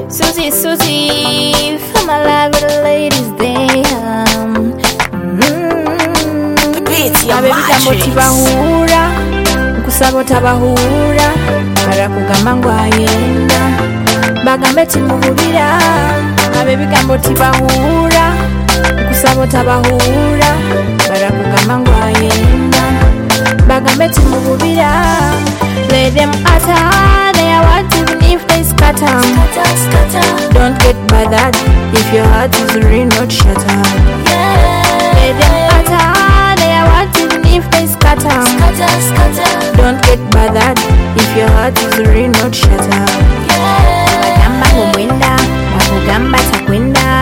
Susie, for my life with the ladies there. Abebigambo tibahura, nkusaba tabahura, barakugamba ngu ayenda, bagambe timubulira. Abebigambo tibahura, nkusaba tabahura, barakugamba ngu ayenda, bagambe timubulira. Let them utter their words even if they scatter. Don't get bothered if your heart is really not shattered. Let them utter their words even if they scatter. Don't get bothered if your heart is really not shattered. Bagamba ngomwenda, bakugamba takwenda.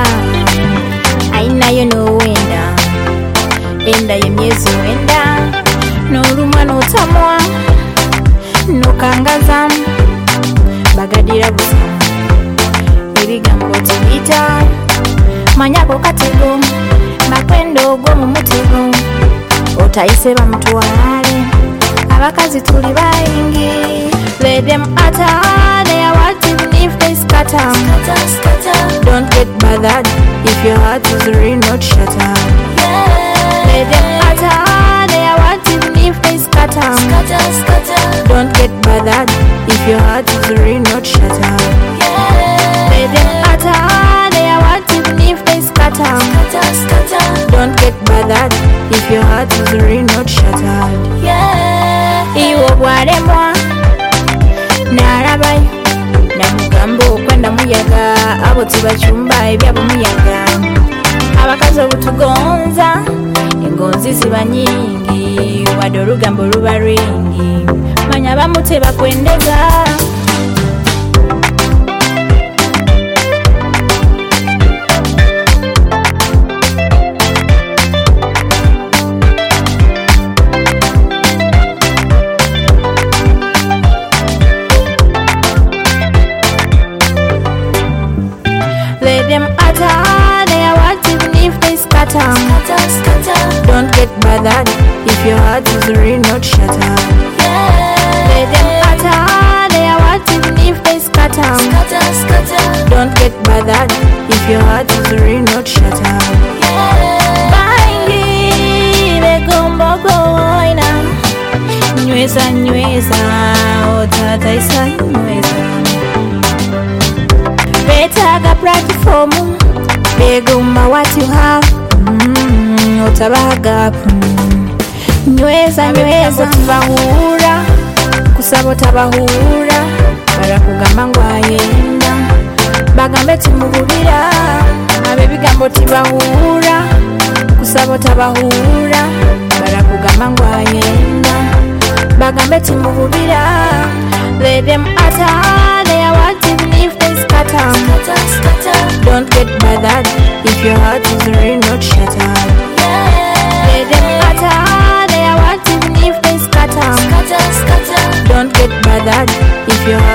Aina yo no wenda, enda yemyezo wenda. N'olumwa n'otamwa, n'okangaza, bagadira busa. Ebigambo tibiyita, manyako katego, bakwenda ogwo mu mutego. Otayise bamutwale, abakazi tuli bayingi. Let them utter their words even if they scatter. Don't get bothered if your heart is really not shattered. Let them utter their words even if they scatter. Don't get bothered if your heart is really not shattered. Let them utter their words even if they scatter. Don't get bothered if your heart is really not shattered. Iwo bwalemwa narabayo namugamba okwenda muyaga, abo tibachumba ebyabo muyaga. Abakazi obutugonza, engonzi ziba nyingi, wadde olugambo luba lwingi, manya bamu tebakwendeza. Let them utter their words even if they scatter. Don't get bothered if your heart is really not shattered. Let them utter their words even if they scatter. Don't get bothered if your heart is really not shattered. Bangi begombo goina, nyweza nyweza, otata isa nyweza. Betaga platform, begomba what you have, otabaga. Nyweza nyweza tibahura, kusaba tabahura, barakugamba ngu ayenda, bagambe timubulira. Abebigambo tibahura, kusaba tabahura, barakugamba ngu ayenda, bagambe timubulira. Let them utter their words even if they scatter. Don't get bothered if your heart is really not shattered. Let them utter their words even if they scatter. Don't get bothered if your heart